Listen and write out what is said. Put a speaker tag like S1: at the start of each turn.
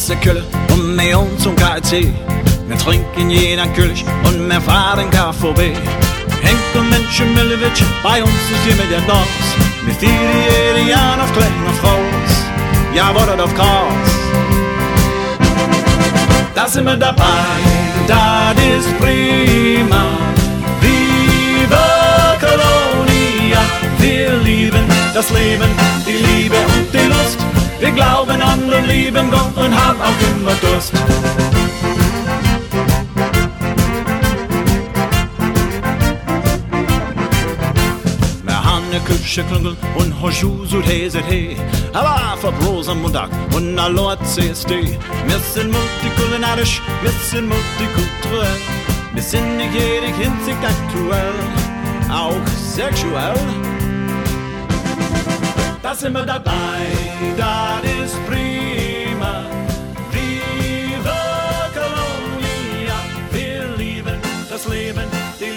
S1: große Külle und mit uns zum KC. Wir trinken jeder Kölsch und wir fahren KVB. Henkel Menschen Millewitsch, bei uns ist immer der Dans. Wir feiern jedes Jahr auf kleine Fraus. Ja, wurde auf Kars. Da sind wir dabei, das ist prima. Viva Colonia, wir lieben das Leben, die Liebe und die Lust. Wir glauben an den lieben Gott und haben auch immer Durst. Küche klungel und Hoschus und Hesete. Aber für bloß am Montag und a Lord CSD. Wir sind multikulinarisch, wir sind multikulturell. Wir sind in jeder Hinsicht aktuell, auch sexuell. Da sind wir dabei, das ist prima. Viva Colonia, wir lieben das Leben, die